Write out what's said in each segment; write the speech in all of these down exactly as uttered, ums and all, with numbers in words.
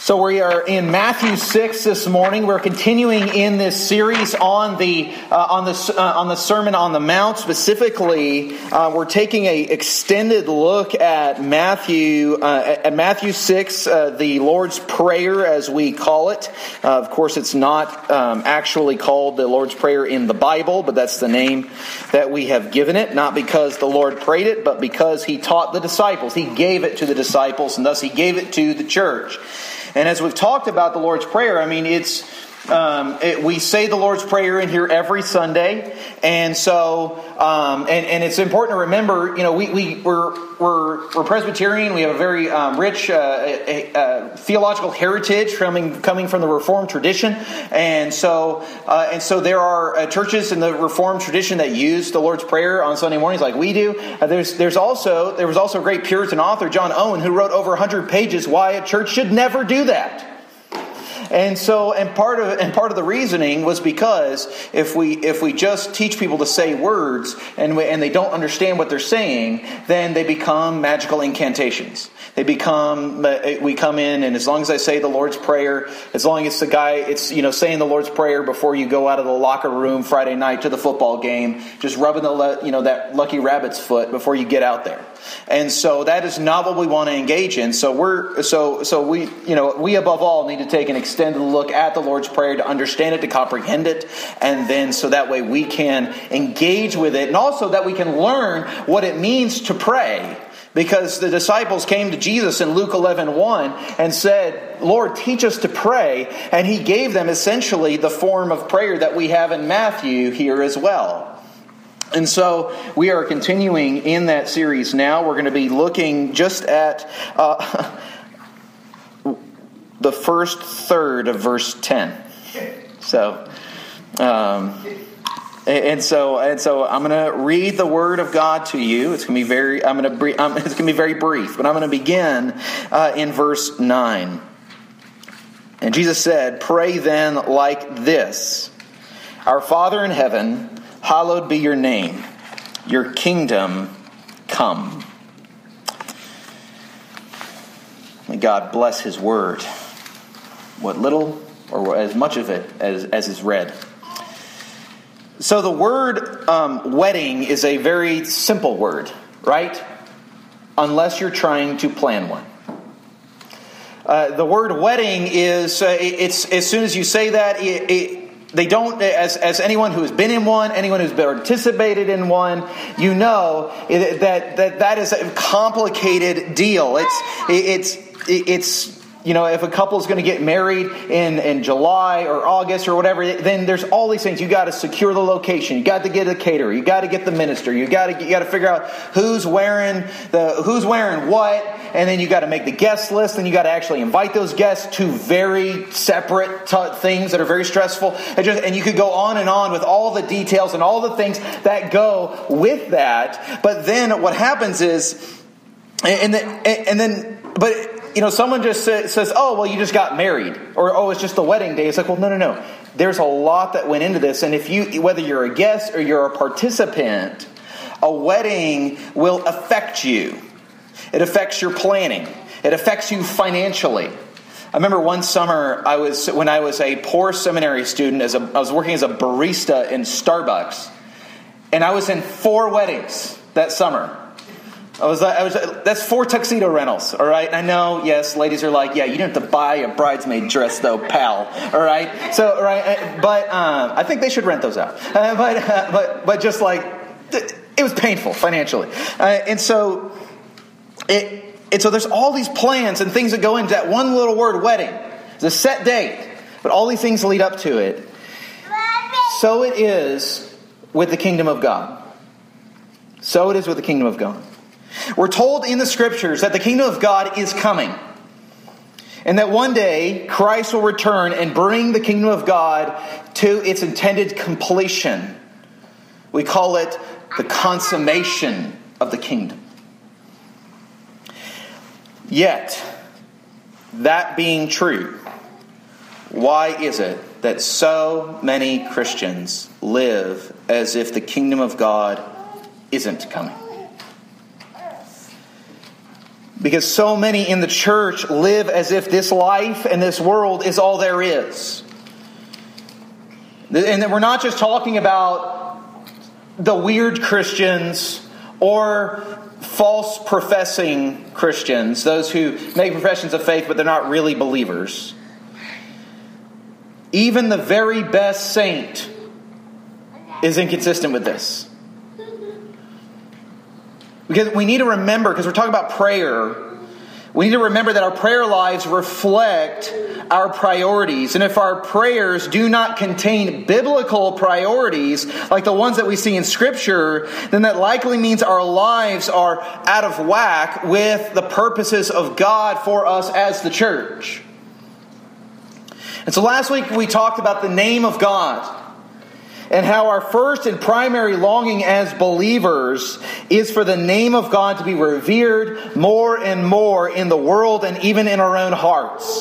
So we are in Matthew six this morning. We're continuing in this series on the uh, on the uh, on the Sermon on the Mount. Specifically, uh, we're taking a extended look at Matthew uh, at Matthew six, uh, the Lord's Prayer, as we call it. Uh, of course, it's not um, actually called the Lord's Prayer in the Bible, but that's the name that we have given it. Not because the Lord prayed it, but because He taught the disciples. He gave it to the disciples, and thus He gave it to the church. And as we've talked about the Lord's Prayer, I mean, it's um, it, we say the Lord's Prayer in here every Sunday, and so um, and, and it's important to remember. You know, we we we're we're, we're Presbyterian. We have a very um, rich uh, a, a theological heritage coming coming from the Reformed tradition, and so uh, and so there are uh, churches in the Reformed tradition that use the Lord's Prayer on Sunday mornings, like we do. Uh, there's there's also there was also a great Puritan author, John Owen, who wrote over a hundred pages why a church should never do that. And so, and part of and part of the reasoning was because if we if we just teach people to say words and we, and they don't understand what they're saying, then they become magical incantations. They become we come in, and as long as I say the Lord's Prayer, as long as it's the guy, it's you know saying the Lord's Prayer before you go out of the locker room Friday night to the football game, just rubbing the you know that lucky rabbit's foot before you get out there. And so that is not what we want to engage in. So we're so so we you know we above all need to take an extended look at the Lord's Prayer to understand it, to comprehend it, and then so that way we can engage with it, and also that we can learn what it means to pray. Because the disciples came to Jesus in Luke eleven one and said, "Lord, teach us to pray." And He gave them essentially the form of prayer that we have in Matthew here as well. And so we are continuing in that series now. We're going to be looking just at uh, the first third of verse ten. So, um, and so, and so, I'm going to read the Word of God to you. It's going to be very. I'm going to. Um, it's going to be very brief, but I'm going to begin uh, in verse nine. And Jesus said, "Pray then like this: Our Father in heaven, hallowed be your name. Your kingdom come." May God bless His word, what little or as much of it as, as is read. So the word um, wedding is a very simple word, right? Unless you're trying to plan one. Uh, the word wedding is, uh, it's as soon as you say that, it, it They don't, as as anyone who has been in one, anyone who's participated in one, you know that that that is a complicated deal. It's it's it's you know if a couple is going to get married in in July or August or whatever, then there's all these things. You got to secure the location. You got to get a caterer. You got to get the minister. You got to you got to figure out who's wearing the who's wearing what. And then you got to make the guest list, and you got to actually invite those guests to very separate t- things that are very stressful. And, just, and you could go on and on with all the details and all the things that go with that. But then what happens is, and then, and then, but you know, someone just says, "Oh, well, you just got married," or "Oh, it's just the wedding day." It's like, well, no, no, no. There's a lot that went into this, and if you, whether you're a guest or you're a participant, a wedding will affect you. It affects your planning. It affects you financially. I remember one summer I was when I was a poor seminary student. As a, I was working as a barista in Starbucks, and I was in four weddings that summer. I was, I was. That's four tuxedo rentals. All right. I know. Yes, ladies are like, yeah, you don't have to buy a bridesmaid dress, though, pal. All right. So, all right. But um, I think they should rent those out. Uh, but uh, but but just like it was painful financially, uh, and so. It, and so there's all these plans and things that go into that one little word, wedding. It's a set date, but all these things lead up to it. So it is with the kingdom of God. So it is with the kingdom of God. We're told in the scriptures that the kingdom of God is coming. And that one day Christ will return and bring the kingdom of God to its intended completion. We call it the consummation of the kingdom. Yet, that being true, why is it that so many Christians live as if the kingdom of God isn't coming? Because so many in the church live as if this life and this world is all there is. And we're not just talking about the weird Christians or false professing Christians, those who make professions of faith but they're not really believers. Even the very best saint is inconsistent with this. Because we need to remember, because we're talking about prayer, we need to remember that our prayer lives reflect our priorities. And if our prayers do not contain biblical priorities, like the ones that we see in Scripture, then that likely means our lives are out of whack with the purposes of God for us as the church. And so last week we talked about the name of God, and how our first and primary longing as believers is for the name of God to be revered more and more in the world and even in our own hearts.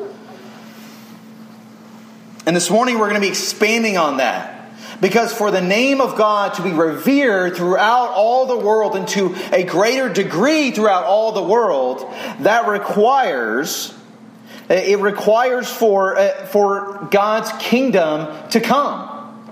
And this morning we're going to be expanding on that. Because for the name of God to be revered throughout all the world and to a greater degree throughout all the world, that requires, it requires for, for God's kingdom to come.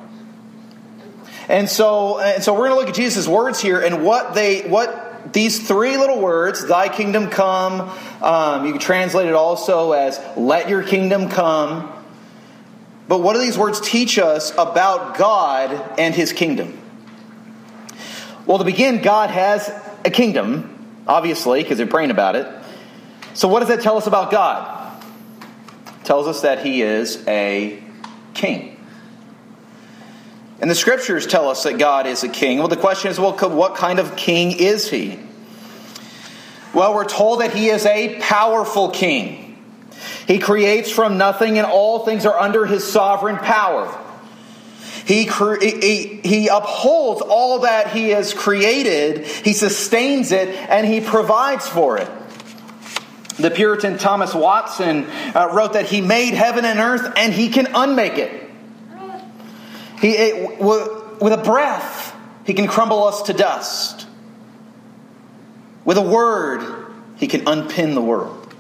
And so, and so we're going to look at Jesus' words here and what they, what these three little words, thy kingdom come, um, you can translate it also as let your kingdom come. But what do these words teach us about God and His kingdom? Well, to begin, God has a kingdom, obviously, because they're praying about it. So what does that tell us about God? It tells us that He is a king. And the Scriptures tell us that God is a king. Well, the question is, well, what kind of king is He? Well, we're told that He is a powerful king. He creates from nothing, and all things are under His sovereign power. He, cre- he, he upholds all that He has created. He sustains it, and He provides for it. The Puritan Thomas Watson uh, wrote that He made heaven and earth, and He can unmake it. He, it, with a breath, He can crumble us to dust. With a word, He can unpin the world.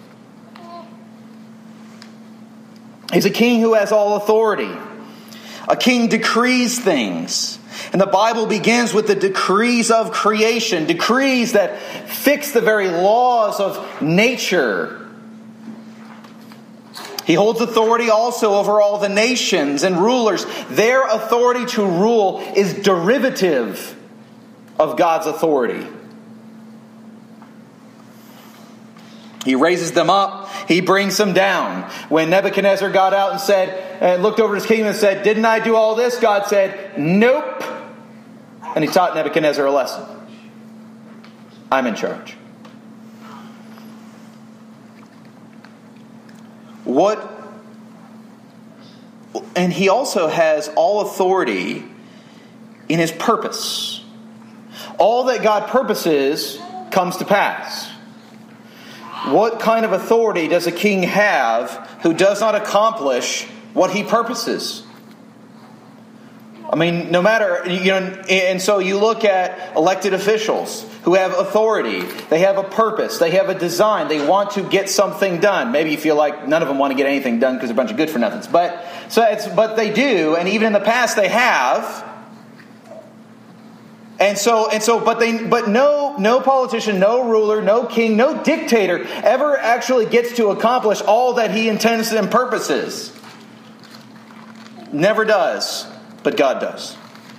He's a king who has all authority. A king decrees things. And the Bible begins with the decrees of creation. Decrees that fix the very laws of nature. He holds authority also over all the nations and rulers. Their authority to rule is derivative of God's authority. He raises them up. He brings them down. When Nebuchadnezzar got out and said, and looked over his kingdom and said, "Didn't I do all this?" God said, "Nope." And He taught Nebuchadnezzar a lesson. I'm in charge. What, and He also has all authority in His purpose. All that God purposes comes to pass. What kind of authority does a king have who does not accomplish what he purposes? I mean, no matter, you know, and so you look at elected officials who have authority. They have a purpose. They have a design. They want to get something done. Maybe you feel like none of them want to get anything done because they're a bunch of good for nothings. But so it's, but they do, and even in the past they have. And so, and so, but they, but no, no politician, no ruler, no king, no dictator ever actually gets to accomplish all that he intends and purposes. Never does. But God does.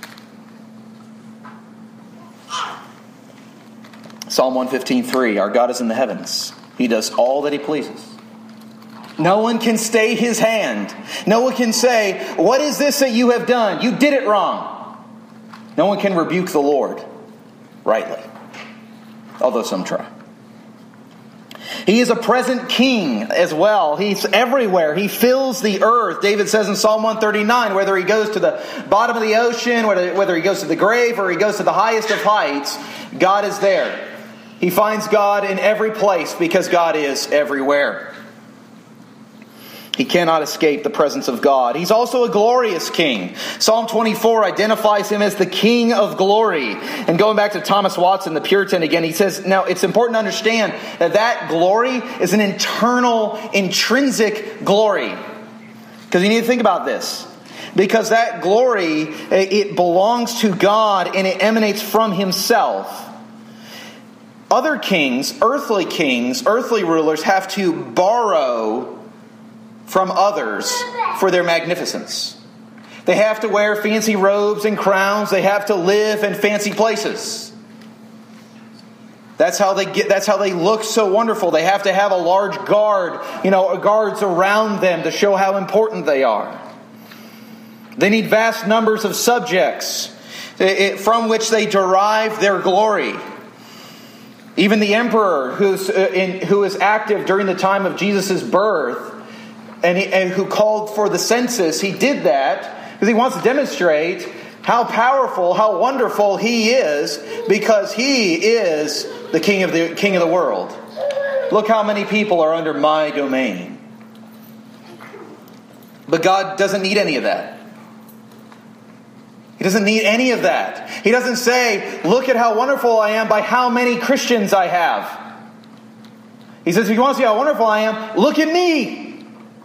Psalm one fifteen three, our God is in the heavens. He does all that He pleases. No one can stay His hand. No one can say, "What is this that you have done? You did it wrong." No one can rebuke the Lord rightly, although some try. He is a present king as well. He's everywhere. He fills the earth. David says in Psalm one thirty-nine, whether he goes to the bottom of the ocean, whether, whether he goes to the grave, or he goes to the highest of heights, God is there. He finds God in every place because God is everywhere. He cannot escape the presence of God. He's also a glorious king. Psalm twenty-four identifies him as the King of glory. And going back to Thomas Watson, the Puritan again, he says, now it's important to understand that that glory is an internal, intrinsic glory. Because you need to think about this. Because that glory, it belongs to God and it emanates from Himself. Other kings, earthly kings, earthly rulers have to borrow from others for their magnificence. They have to wear fancy robes and crowns. They have to live in fancy places. That's how they get. That's how they look so wonderful. They have to have a large guard, you know, guards around them to show how important they are. They need vast numbers of subjects from which they derive their glory. Even the emperor who's in, who is active during the time of Jesus' birth and, he, and who called for the census, he did that because he wants to demonstrate how powerful, how wonderful he is, because he is the king of the king of the world. Look how many people are under my domain. But God doesn't need any of that. He doesn't need any of that. He doesn't say, look at how wonderful I am by how many Christians I have. He says, if you want to see how wonderful I am, look at me.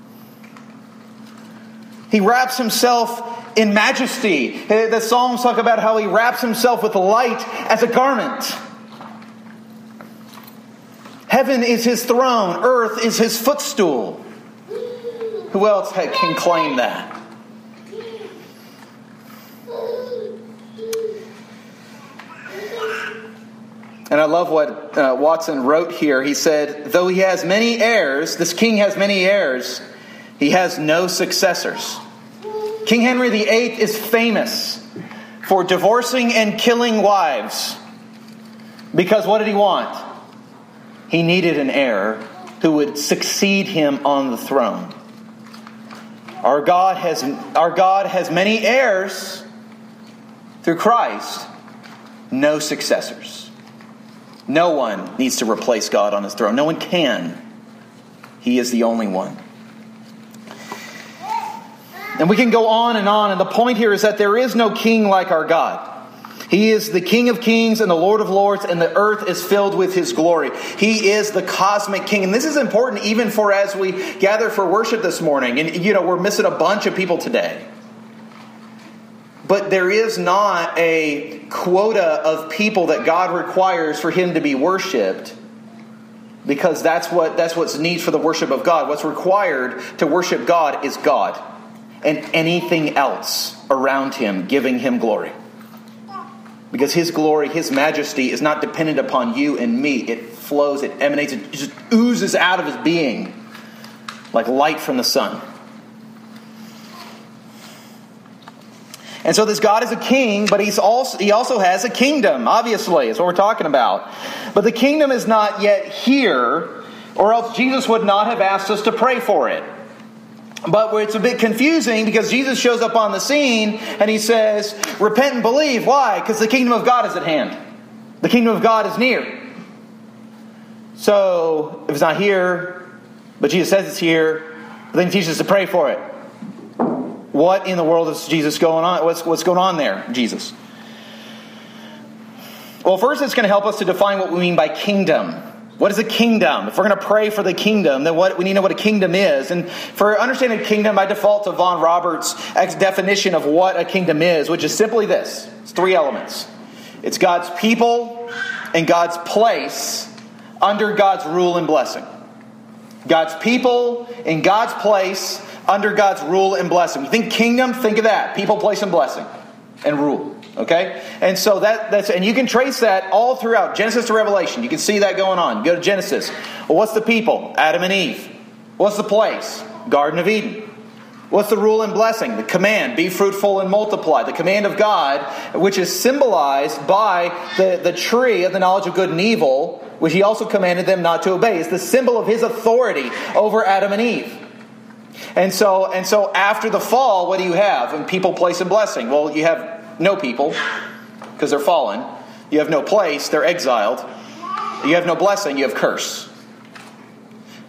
He wraps himself in majesty. The Psalms talk about how he wraps himself with light as a garment. Heaven is his throne. Earth is his footstool. Who else can claim that? And I love what uh, Watson wrote here. He said, though he has many heirs, this king has many heirs, he has no successors. King Henry the Eighth is famous for divorcing and killing wives. Because what did he want? He needed an heir who would succeed him on the throne. Our God has, our God has many heirs through Christ, no successors. No one needs to replace God on his throne. No one can. He is the only one. And we can go on and on. And the point here is that there is no king like our God. He is the King of kings and the Lord of lords, and the earth is filled with His glory. He is the cosmic king. And this is important even for as we gather for worship this morning. And, you know, we're missing a bunch of people today. But there is not a quota of people that God requires for Him to be worshipped, because that's what that's what's needed for the worship of God. What's required to worship God is God and anything else around Him giving Him glory. Because His glory, His majesty is not dependent upon you and me. It flows, it emanates, it just oozes out of His being like light from the sun. And so this God is a king, but he's also he also has a kingdom, obviously. That's what we're talking about. But the kingdom is not yet here, or else Jesus would not have asked us to pray for it. But it's a bit confusing because Jesus shows up on the scene and He says, repent and believe. Why? Because the kingdom of God is at hand. The kingdom of God is near. So, if it's not here, but Jesus says it's here, then He teaches us to pray for it. What in the world is Jesus going on? What's, what's going on there, Jesus? Well, first it's going to help us to define what we mean by kingdom. What is a kingdom? If we're going to pray for the kingdom, then what we need to know what a kingdom is. And for understanding kingdom, I default to Von Roberts' definition of what a kingdom is, which is simply this. It's three elements. It's God's people and God's place under God's rule and blessing. God's people in God's place under God's rule and blessing. You think kingdom, think of that. People, place, and blessing. And rule. Okay? And so that that's and you can trace that all throughout Genesis to Revelation. You can see that going on. Go to Genesis. Well, what's the people? Adam and Eve. What's the place? Garden of Eden. What's the rule and blessing? The command, be fruitful and multiply. The command of God, which is symbolized by the, the tree of the knowledge of good and evil, which He also commanded them not to obey. It's the symbol of His authority over Adam and Eve. And so, and so after the fall, what do you have? And people, place, and blessing. Well, you have no people, because they're fallen. You have no place, they're exiled. You have no blessing, you have curse.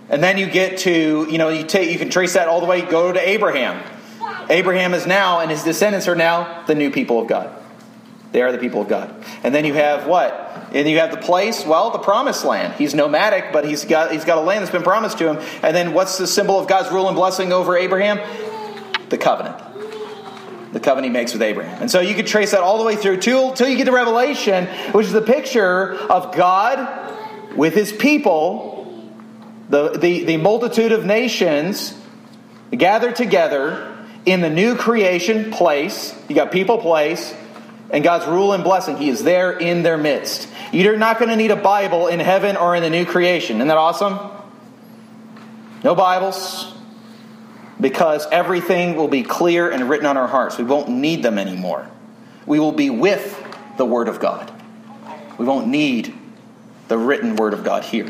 And then you get to, you know, you take you can trace that all the way, go to Abraham. Abraham is now, and his descendants are now the new people of God. They are the people of God. And then you have what? And you have the place, well, the promised land. He's nomadic, but he's got he's got a land that's been promised to him. And then what's the symbol of God's rule and blessing over Abraham? The covenant. The covenant he makes with Abraham. And so you could trace that all the way through till, till you get to Revelation, which is the picture of God with his people, the, the, the multitude of nations gathered together in the new creation place. You got people, place, and God's rule and blessing. He is there in their midst. You're not going to need a Bible in heaven or in the new creation. Isn't that awesome? No Bibles. Because everything will be clear and written on our hearts. We won't need them anymore. We will be with the Word of God. We won't need the written Word of God here.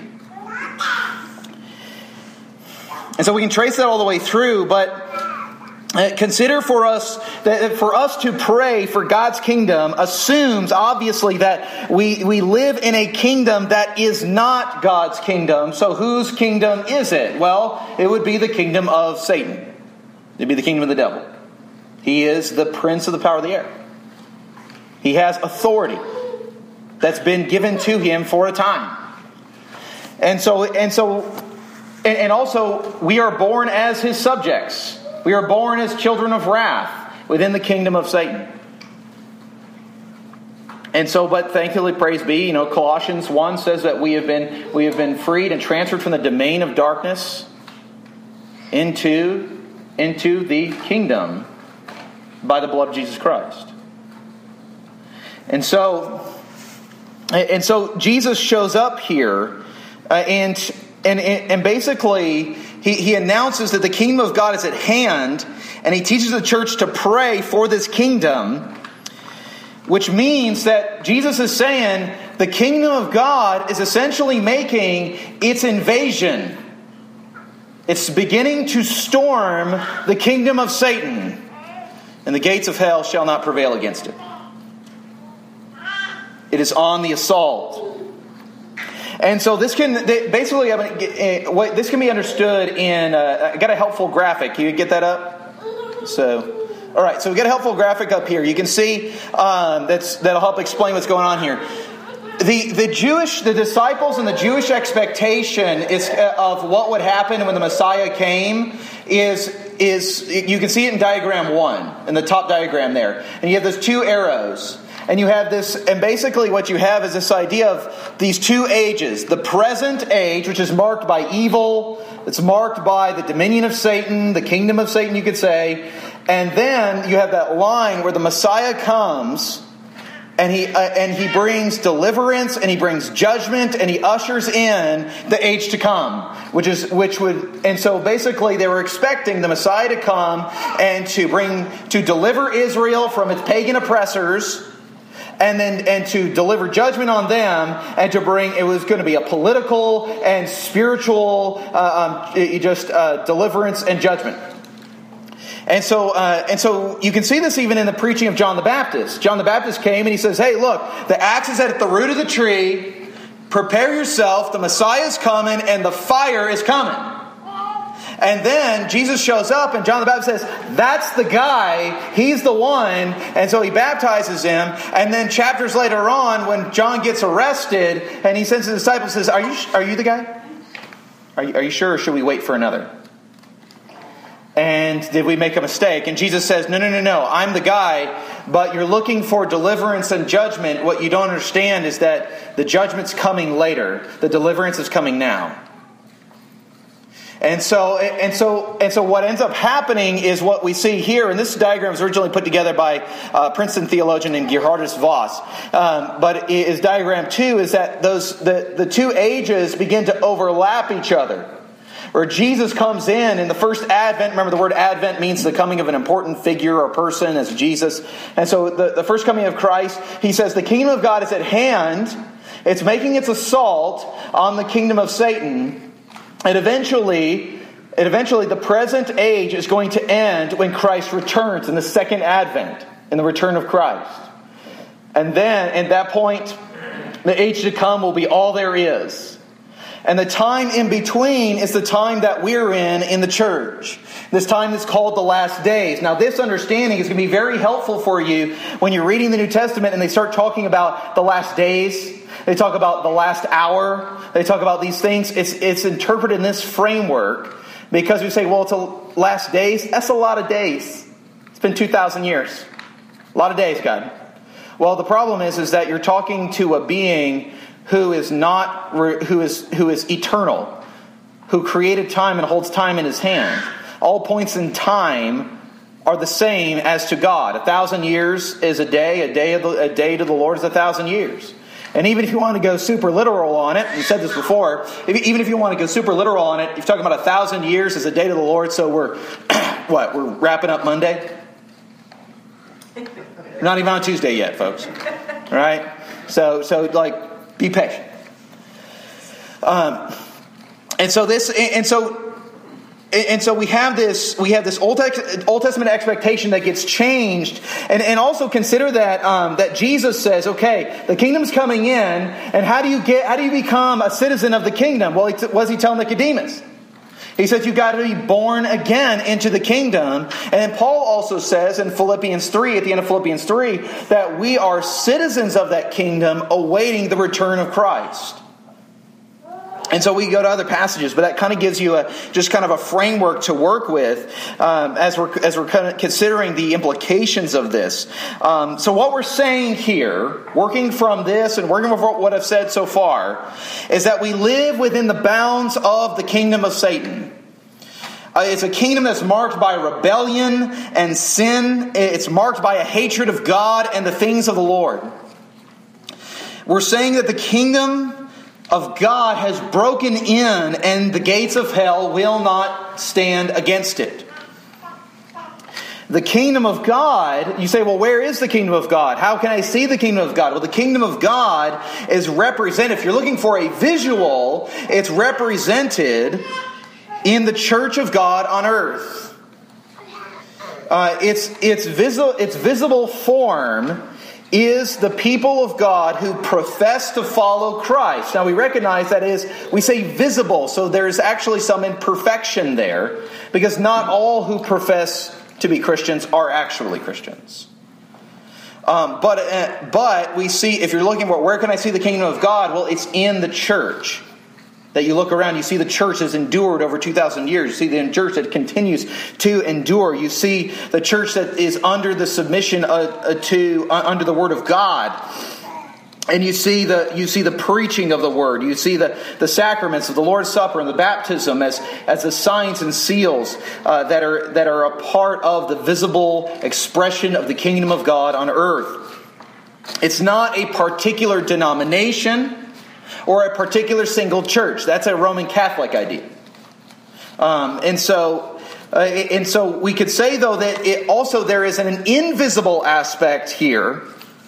And so we can trace that all the way through, but consider for us that for us to pray for God's kingdom assumes obviously that we, we live in a kingdom that is not God's kingdom. So whose kingdom is it? Well, it would be the kingdom of Satan. It'd be the kingdom of the devil. He is the prince of the power of the air. He has authority that's been given to him for a time. And so and so and, and also we are born as his subjects. We are born as children of wrath within the kingdom of Satan. And so, but thankfully, praise be, you know, Colossians one says that we have been we have been freed and transferred from the domain of darkness into, into the kingdom by the blood of Jesus Christ. And so, and so Jesus shows up here, uh, and and and basically he he announces that the kingdom of God is at hand, and he teaches the church to pray for this kingdom. Which means that Jesus is saying the kingdom of God is essentially making its invasion. It's beginning to storm the kingdom of Satan. And the gates of hell shall not prevail against it. It is on the assault. And so this can, basically, I mean, what this can be understood in, uh, I got a helpful graphic. Can you get that up? So... All right, so we got a helpful graphic up here. You can see um, that's that'll help explain what's going on here. The the Jewish, the disciples and the Jewish expectation is uh, of what would happen when the Messiah came is is you can see it in diagram one, in the top diagram there, and you have those two arrows, and you have this, and basically what you have is this idea of these two ages: the present age, which is marked by evil, it's marked by the dominion of Satan, the kingdom of Satan, you could say. And then you have that line where the Messiah comes, and he uh, and he brings deliverance, and he brings judgment, and he ushers in the age to come, which is which would and so basically they were expecting the Messiah to come and to bring to deliver Israel from its pagan oppressors, and then and to deliver judgment on them, and to bring it was going to be a political and spiritual uh, um, just uh, deliverance and judgment. And so, uh, and so you can see this even in the preaching of John the Baptist. John the Baptist came and he says, "Hey, look, the axe is at the root of the tree. Prepare yourself. The Messiah is coming, and the fire is coming." And then Jesus shows up, and John the Baptist says, "That's the guy. He's the one." And so he baptizes him. And then chapters later on, when John gets arrested, and he sends his disciples, says, "Are you are you the guy? Are you, are you sure, or should we wait for another? And did we make a mistake?" And Jesus says, no, no, no, no, I'm the guy, but you're looking for deliverance and judgment. What you don't understand is that the judgment's coming later. The deliverance is coming now. And so, and so, and so what ends up happening is what we see here, and this diagram was originally put together by uh, Princeton theologian named Gerhardus Voss. Um, but is diagram two is that those the, the two ages begin to overlap each other. Where Jesus comes in in the first advent. Remember, the word advent means the coming of an important figure or person as Jesus. And so the, the first coming of Christ, he says the kingdom of God is at hand. It's making its assault on the kingdom of Satan. And eventually, and eventually the present age is going to end when Christ returns in the second advent, in the return of Christ. And then at that point, the age to come will be all there is. And the time in between is the time that we're in in the church. This time is called the last days. Now, this understanding is going to be very helpful for you when you're reading the New Testament and they start talking about the last days. They talk about the last hour. They talk about these things. It's, it's interpreted in this framework because we say, well, it's a last days. That's a lot of days. It's been two thousand years. A lot of days, God. Well, the problem is, is that you're talking to a being who is not, who is, who is eternal, who created time and holds time in his hand. All points in time are the same as to God. A thousand years is a day. A day of the, a day to the Lord is a thousand years. And even if you want to go super literal on it, we said this before, if, even if you want to go super literal on it, you're talking about a thousand years as a day to the Lord. So we're, what, we're wrapping up Monday? We're not even on Tuesday yet, folks. All right? So, so like, be patient. Um, and so this, and so, and so we have this, we have this Old, Old Testament expectation that gets changed, and, and also consider that um, that Jesus says, okay, the kingdom's coming in, and how do you get, how do you become a citizen of the kingdom? Well, what does he tell Nicodemus? He says you've got to be born again into the kingdom. And then Paul also says in Philippians three, at the end of Philippians three, that we are citizens of that kingdom awaiting the return of Christ. And so we go to other passages, but that kind of gives you a just kind of a framework to work with um, as we're as we're kind of considering the implications of this. Um, so what we're saying here, working from this and working with what I've said so far, is that we live within the bounds of the kingdom of Satan. Uh, it's a kingdom that's marked by rebellion and sin. It's marked by a hatred of God and the things of the Lord. We're saying that the kingdom of God has broken in, and the gates of hell will not stand against it. The kingdom of God, you say, well, where is the kingdom of God? How can I see the kingdom of God? Well, the kingdom of God is represented, if you're looking for a visual, it's represented in the church of God on earth. Uh, its, its, visible, its visible form is the people of God who profess to follow Christ. Now we recognize that is, we say visible, so there's actually some imperfection there, because not all who profess to be Christians are actually Christians. Um, but uh, but we see, if you're looking for where can I see the kingdom of God, well, it's in the church. That you look around, you see the church has endured over two thousand years. You see the church that continues to endure. You see the church that is under the submission uh, uh, to uh, under the word of God. And you see the you see the preaching of the word. You see the, the sacraments of the Lord's Supper and the baptism as, as the signs and seals uh, that are that are a part of the visible expression of the kingdom of God on earth. It's not a particular denomination or a particular single church. That's a Roman Catholic idea. Um, and so, uh, and so we could say, though, that it also there is an invisible aspect here,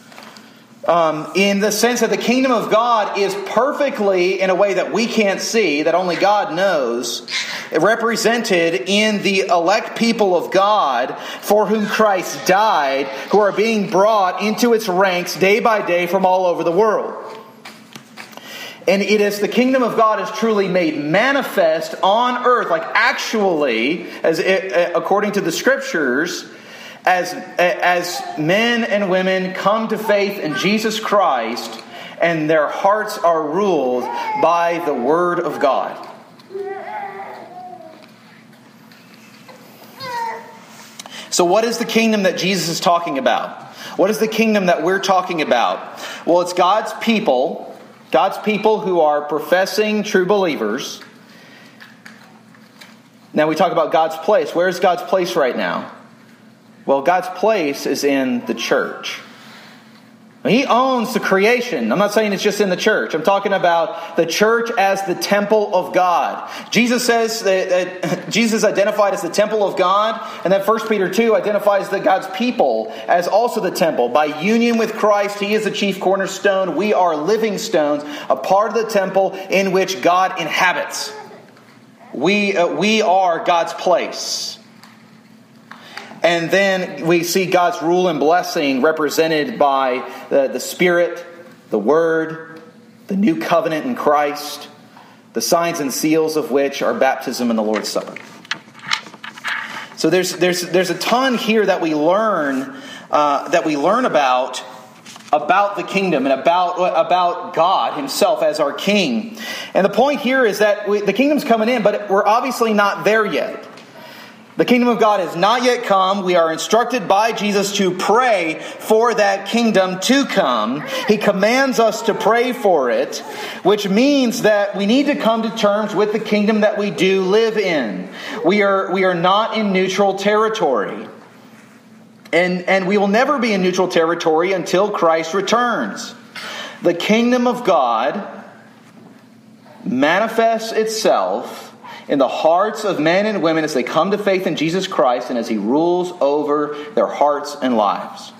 um, in the sense that the kingdom of God is perfectly, in a way that we can't see, that only God knows, represented in the elect people of God for whom Christ died, who are being brought into its ranks day by day from all over the world. And it is the kingdom of God is truly made manifest on earth, like actually, as it, according to the scriptures, as as men and women come to faith in Jesus Christ, and their hearts are ruled by the Word of God. So, what is the kingdom that Jesus is talking about? What is the kingdom that we're talking about? Well, it's God's people. God's people who are professing true believers. Now we talk about God's place. Where is God's place right now? Well, God's place is in the church. He owns the creation. I'm not saying it's just in the church. I'm talking about the church as the temple of God. Jesus says that, that Jesus identified as the temple of God, and then First Peter two identifies that God's people as also the temple. By union with Christ, He is the chief cornerstone. We are living stones, a part of the temple in which God inhabits. We uh, we are God's place. And then we see God's rule and blessing represented by the, the Spirit, the Word, the new covenant in Christ, the the signs and seals of which are baptism and the Lord's Supper. So there's there's there's a ton here that we learn uh, that we learn about about the kingdom and about about God Himself as our King. And the point here is that we, the kingdom's coming in, but we're obviously not there yet. The kingdom of God has not yet come. We are instructed by Jesus to pray for that kingdom to come. He commands us to pray for it, which means that we need to come to terms with the kingdom that we do live in. We are we are not in neutral territory. And, and we will never be in neutral territory until Christ returns. The kingdom of God manifests itself in the hearts of men and women as they come to faith in Jesus Christ and as He rules over their hearts and lives.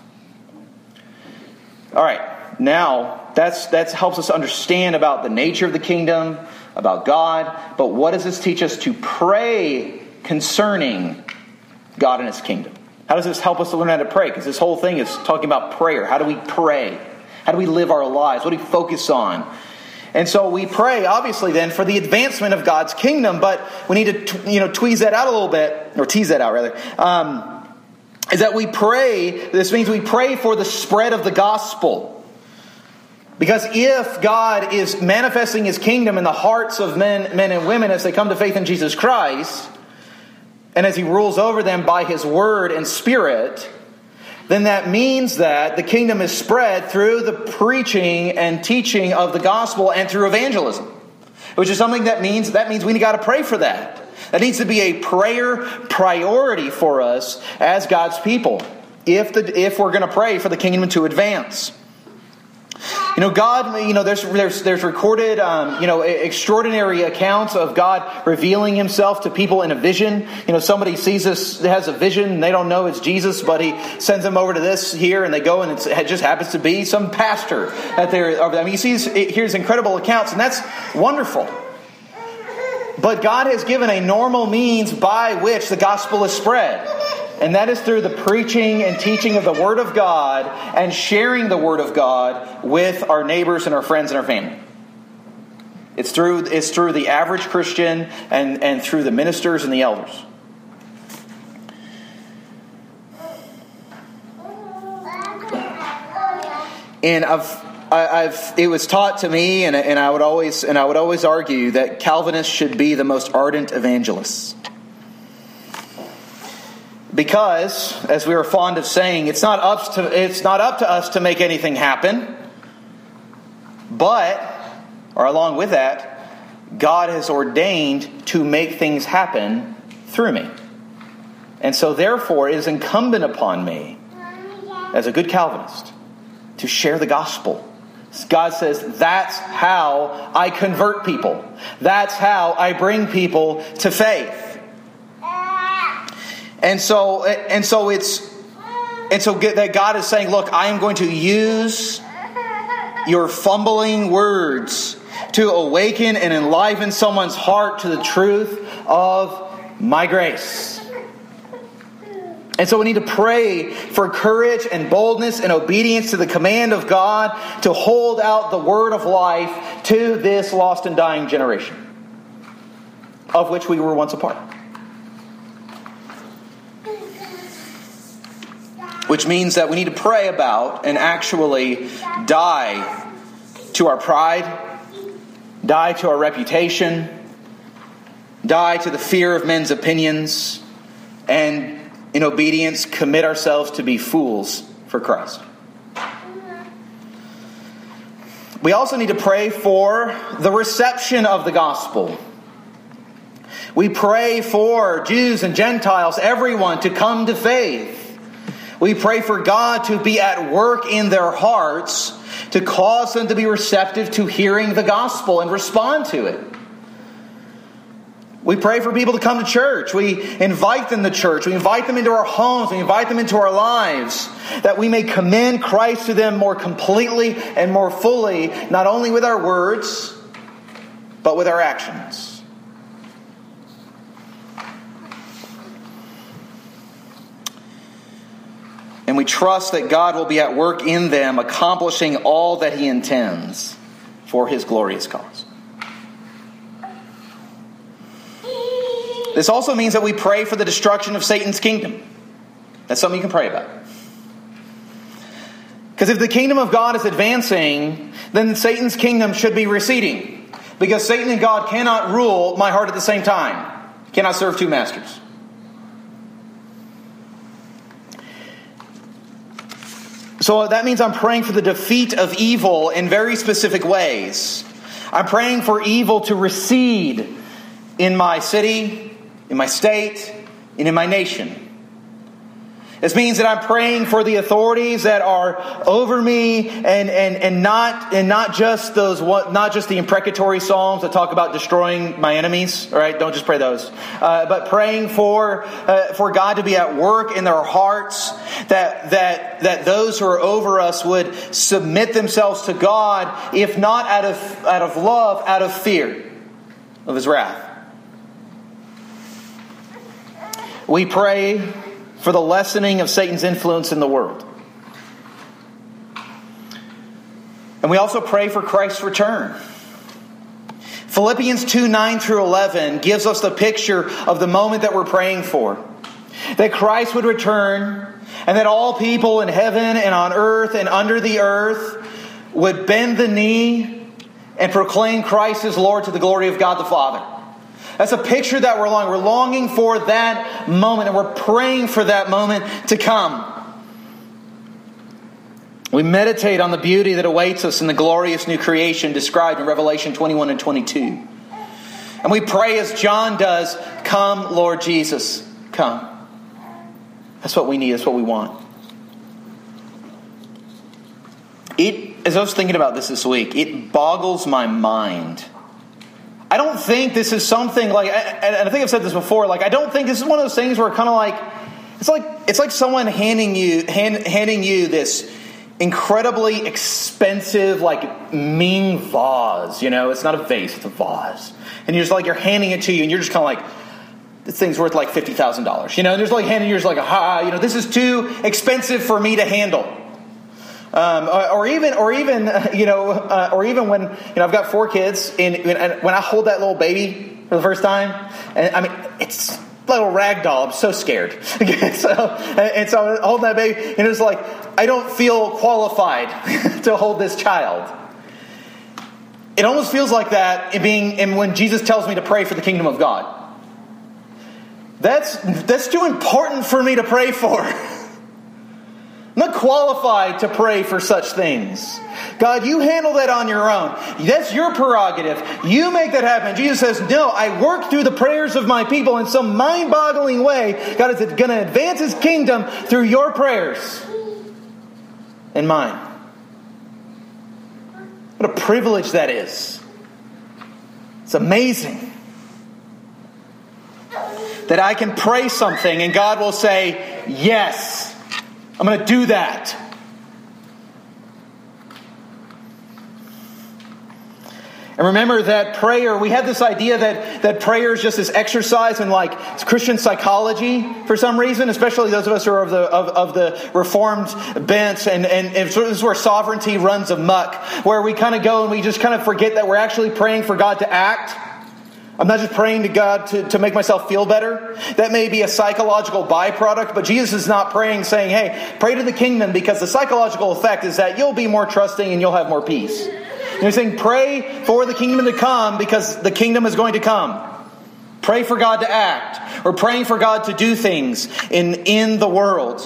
All right, now that's that helps us understand about the nature of the kingdom, about God. But what does this teach us to pray concerning God and His kingdom? How does this help us to learn how to pray? Because this whole thing is talking about prayer. How do we pray? How do we live our lives? What do we focus on? And so we pray, obviously, then, for the advancement of God's kingdom. But we need to, you know, tweeze that out a little bit, or tease that out, rather. Um, is that we pray, this means we pray for the spread of the gospel. Because if God is manifesting His kingdom in the hearts of men, men and women as they come to faith in Jesus Christ, and as He rules over them by His word and spirit, then that means that the kingdom is spread through the preaching and teaching of the gospel and through evangelism. Which is something that means that means we got to pray for that. That needs to be a prayer priority for us as God's people, if the if we're going to pray for the kingdom to advance. You know, God, you know, there's there's there's recorded, um, you know, extraordinary accounts of God revealing Himself to people in a vision. You know, somebody sees this, has a vision, and they don't know it's Jesus, but He sends them over to this here, and they go, and it's, it just happens to be some pastor that they're. I mean, he sees, hears incredible accounts, and that's wonderful. But God has given a normal means by which the gospel is spread. And that is through the preaching and teaching of the Word of God and sharing the Word of God with our neighbors and our friends and our family. It's through it's through the average Christian and, and through the ministers and the elders. And I've I've it was taught to me, and and I would always and I would always argue that Calvinists should be the most ardent evangelists. Because, as we are fond of saying, it's not up to it's not up to us to make anything happen. But, or along with that, God has ordained to make things happen through me. And so therefore it is incumbent upon me, as a good Calvinist, to share the gospel. God says, that's how I convert people. That's how I bring people to faith. And so, and so it's, and so that God is saying, look, I am going to use your fumbling words to awaken and enliven someone's heart to the truth of my grace. And so we need to pray for courage and boldness and obedience to the command of God to hold out the word of life to this lost and dying generation, of which we were once a part. Which means that we need to pray about and actually die to our pride, die to our reputation, die to the fear of men's opinions, and in obedience commit ourselves to be fools for Christ. We also need to pray for the reception of the gospel. We pray for Jews and Gentiles, everyone, to come to faith. We pray for God to be at work in their hearts to cause them to be receptive to hearing the gospel and respond to it. We pray for people to come to church. We invite them to church. We invite them into our homes. We invite them into our lives, that we may commend Christ to them more completely and more fully, not only with our words, but with our actions. And we trust that God will be at work in them, accomplishing all that He intends for His glorious cause. This also means that we pray for the destruction of Satan's kingdom. That's something you can pray about. Because if the kingdom of God is advancing, then Satan's kingdom should be receding. Because Satan and God cannot rule my heart at the same time. You cannot serve two masters. So that means I'm praying for the defeat of evil in very specific ways. I'm praying for evil to recede in my city, in my state, and in my nation. This means that I'm praying for the authorities that are over me, and, and, and not and not just those not just the imprecatory psalms that talk about destroying my enemies. All right, don't just pray those, uh, but praying for uh, for God to be at work in their hearts, that that that those who are over us would submit themselves to God, if not out of out of love, out of fear of His wrath. We pray for the lessening of Satan's influence in the world. And we also pray for Christ's return. Philippians two, nine through eleven gives us the picture of the moment that we're praying for. That Christ would return, and that all people in heaven and on earth and under the earth would bend the knee and proclaim Christ as Lord to the glory of God the Father. That's a picture that we're longing. We're longing for that moment, and we're praying for that moment to come. We meditate on the beauty that awaits us in the glorious new creation described in Revelation twenty-one and twenty-two. And we pray as John does, "Come, Lord Jesus, come." That's what we need. That's what we want. It, as I was thinking about this this week, it boggles my mind. I don't think this is something like, and I think I've said this before, like I don't think this is one of those things where kind of like, it's like it's like someone handing you hand, handing you this incredibly expensive, like Ming vase. You know, it's not a vase, it's a vase, and you're just like you're handing it to you, and you're just kind of like, this thing's worth like fifty thousand dollars. You know, and there's like handing you, just like, ah, you know, this is too expensive for me to handle. Um, or even, or even, uh, you know, uh, or even when, you know, I've got four kids, and, and when I hold that little baby for the first time, and I mean, it's a little rag doll. I'm so scared. so, and so I hold that baby, and it's like, I don't feel qualified to hold this child. It almost feels like that in being, and when Jesus tells me to pray for the kingdom of God. That's, that's too important for me to pray for. I'm not qualified to pray for such things. God, you handle that on your own. That's your prerogative. You make that happen. Jesus says, no, I work through the prayers of my people in some mind-boggling way. God is going to advance His kingdom through your prayers and mine. What a privilege that is. It's amazing that I can pray something and God will say, yes, I'm going to do that. And remember that prayer, we have this idea that, that prayer is just this exercise in like Christian psychology for some reason, especially those of us who are of the of, of the Reformed bent, and, and, and this is where sovereignty runs amok, where we kind of go and we just kind of forget that we're actually praying for God to act. I'm not just praying to God to, to make myself feel better. That may be a psychological byproduct, but Jesus is not praying saying, hey, pray to the kingdom, because the psychological effect is that you'll be more trusting and you'll have more peace. And he's saying, pray for the kingdom to come because the kingdom is going to come. Pray for God to act, or praying for God to do things in, in the world.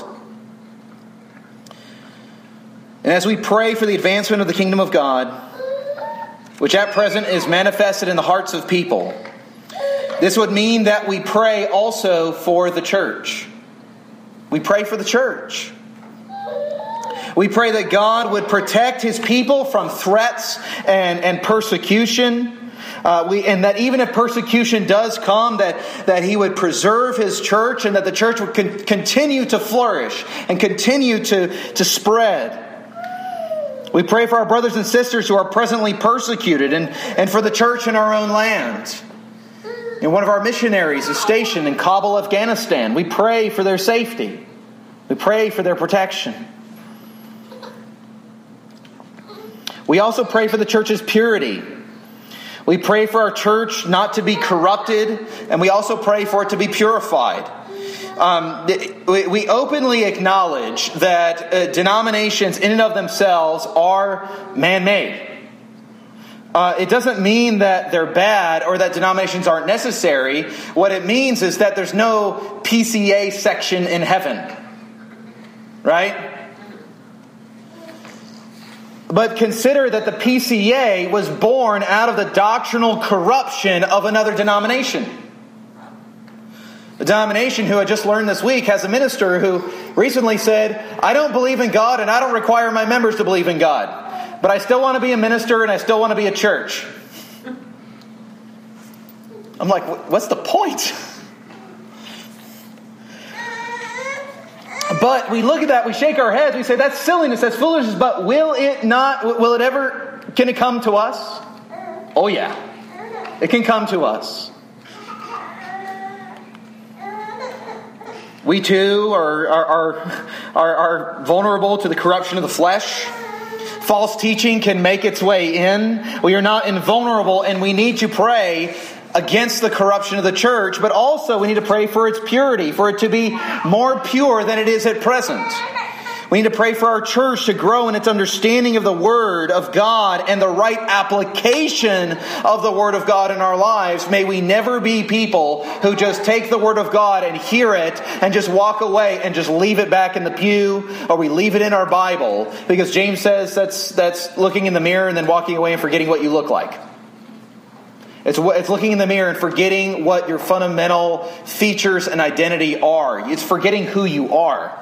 And as we pray for the advancement of the kingdom of God, which at present is manifested in the hearts of people, this would mean that we pray also for the church. We pray for the church. We pray that God would protect His people from threats and, and persecution. Uh, we, and that even if persecution does come, that, that He would preserve His church, and that the church would con- continue to flourish and continue to, to spread. We pray for our brothers and sisters who are presently persecuted, and, and for the church in our own land. And one of our missionaries is stationed in Kabul, Afghanistan. We pray for their safety. We pray for their protection. We also pray for the church's purity. We pray for our church not to be corrupted, and we also pray for it to be purified. Um, we openly acknowledge that uh, denominations in and of themselves are man-made. Uh, it doesn't mean that they're bad or that denominations aren't necessary. What it means is that there's no P C A section in heaven. Right? But consider that the P C A was born out of the doctrinal corruption of another denomination. The denomination who I just learned this week has a minister who recently said, I don't believe in God and I don't require my members to believe in God. But I still want to be a minister and I still want to be a church. I'm like, what's the point? But we look at that, we shake our heads, we say, that's silliness, that's foolishness, but will it not, will it ever, can it come to us? Oh yeah, it can come to us. We too are, are, are, are vulnerable to the corruption of the flesh. False teaching can make its way in. We are not invulnerable, and we need to pray against the corruption of the church, but also we need to pray for its purity, for it to be more pure than it is at present. We need to pray for our church to grow in its understanding of the Word of God and the right application of the Word of God in our lives. May we never be people who just take the Word of God and hear it and just walk away and just leave it back in the pew, or we leave it in our Bible, because James says that's that's looking in the mirror and then walking away and forgetting what you look like. It's it's looking in the mirror and forgetting what your fundamental features and identity are. It's forgetting who you are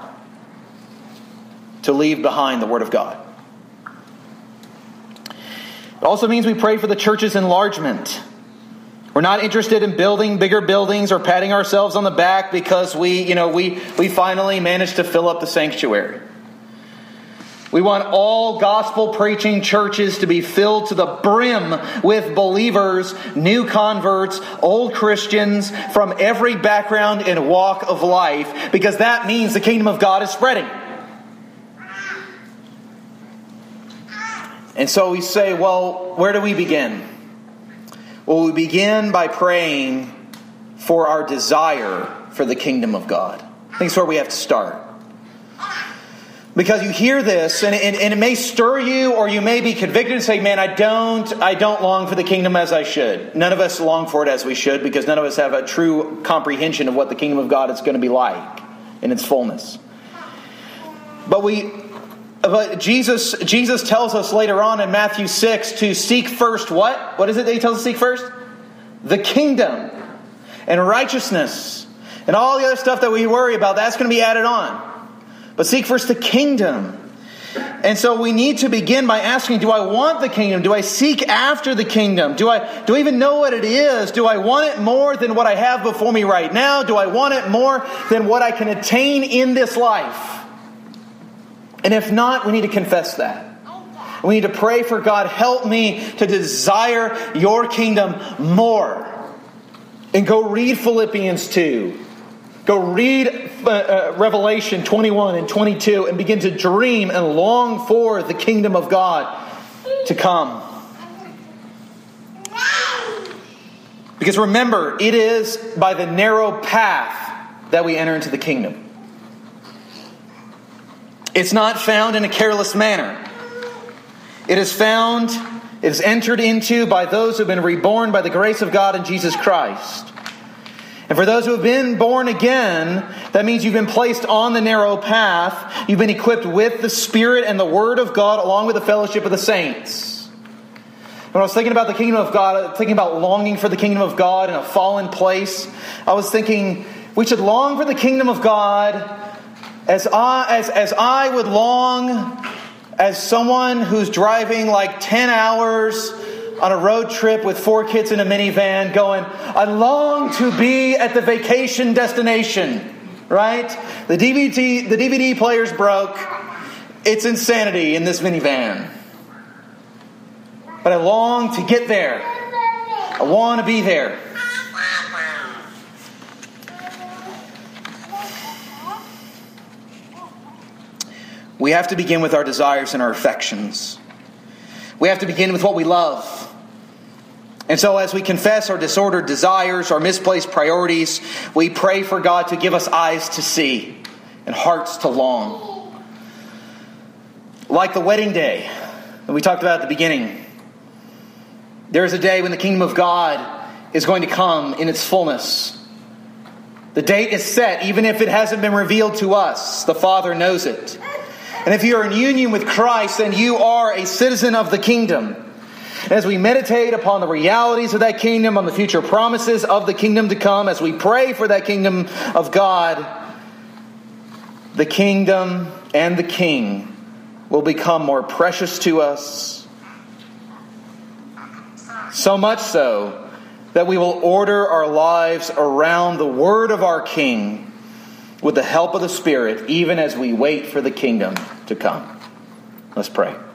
to leave behind the Word of God. It also means we pray for the church's enlargement. We're not interested in building bigger buildings or patting ourselves on the back because we, you know, we, we finally managed to fill up the sanctuary. We want all gospel preaching churches to be filled to the brim with believers, new converts, old Christians from every background and walk of life, because that means the kingdom of God is spreading. And so we say, well, where do we begin? Well, we begin by praying for our desire for the kingdom of God. I think it's where we have to start. Because you hear this, and, and, and it may stir you, or you may be convicted and say, man, I don't, I don't long for the kingdom as I should. None of us long for it as we should, because none of us have a true comprehension of what the kingdom of God is going to be like in its fullness. But we, but Jesus, Jesus tells us later on in Matthew six to seek first what? What is it that He tells us to seek first? The kingdom and righteousness and all the other stuff that we worry about. That's going to be added on. But seek first the kingdom. And so we need to begin by asking, do I want the kingdom? Do I seek after the kingdom? Do I, do I even know what it is? Do I want it more than what I have before me right now? Do I want it more than what I can attain in this life? And if not, we need to confess that. We need to pray for God, help me to desire your kingdom more. And go read Philippians two. Go read uh, uh, Revelation twenty-one and twenty-two and begin to dream and long for the kingdom of God to come. Because remember, it is by the narrow path that we enter into the kingdom. It's not found in a careless manner. It is found, it is entered into by those who have been reborn by the grace of God in Jesus Christ. And for those who have been born again, that means you've been placed on the narrow path. You've been equipped with the Spirit and the Word of God along with the fellowship of the saints. When I was thinking about the kingdom of God, thinking about longing for the kingdom of God in a fallen place, I was thinking we should long for the kingdom of God as I, as, as I would long as someone who's driving like ten hours on a road trip with four kids in a minivan going, I long to be at the vacation destination, right? The D V D, the D V D player's broke. It's insanity in this minivan. But I long to get there. I want to be there. We have to begin with our desires and our affections. We have to begin with what we love. And so as we confess our disordered desires, our misplaced priorities, we pray for God to give us eyes to see and hearts to long. Like the wedding day that we talked about at the beginning, there is a day when the kingdom of God is going to come in its fullness. The date is set, even if it hasn't been revealed to us. The Father knows it. And if you are in union with Christ, then you are a citizen of the kingdom. And as we meditate upon the realities of that kingdom, on the future promises of the kingdom to come, as we pray for that kingdom of God, the kingdom and the king will become more precious to us. So much so that we will order our lives around the word of our King with the help of the Spirit, even as we wait for the kingdom to come. Let's pray.